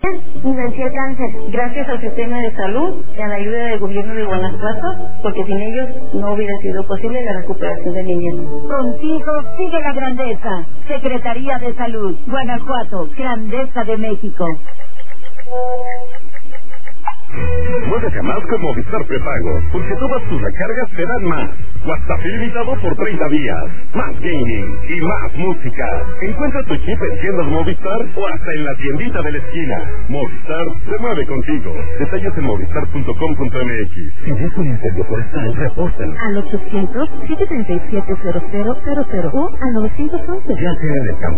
y vencí el cáncer, gracias al sistema de salud y a la ayuda del gobierno de Guanajuato, porque sin ellos no hubiera sido posible la recuperación de mi nieto. Contigo sigue la grandeza. Secretaría de Salud, Guanajuato, Grandeza de México. Muévete a más con Movistar Prepago, porque todas tus recargas te dan más. WhatsApp ilimitado por 30 días, más gaming y más música. Encuentra tu chip en tiendas Movistar o hasta en la tiendita de la esquina. Movistar se mueve contigo. Detalles en movistar.com.mx. Si ves un incendio forestal, repórtalo Al 800-737-0000 o al 911. ya sea en el campo